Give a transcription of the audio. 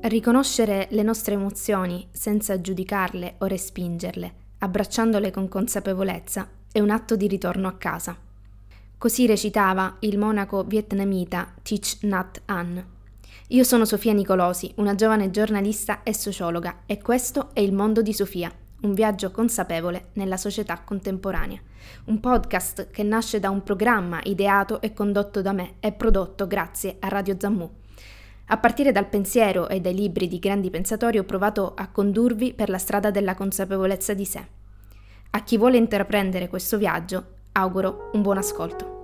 Riconoscere le nostre emozioni senza giudicarle o respingerle, abbracciandole con consapevolezza, è un atto di ritorno a casa. Così recitava il monaco vietnamita Thich Nhat Hanh. Io sono Sofia Nicolosi, una giovane giornalista e sociologa, e questo è Il mondo di Sofia, un viaggio consapevole nella società contemporanea. Un podcast che nasce da un programma ideato e condotto da me e prodotto grazie a Radio Zammu. A partire dal pensiero e dai libri di grandi pensatori ho provato a condurvi per la strada della consapevolezza di sé. A chi vuole intraprendere questo viaggio auguro un buon ascolto.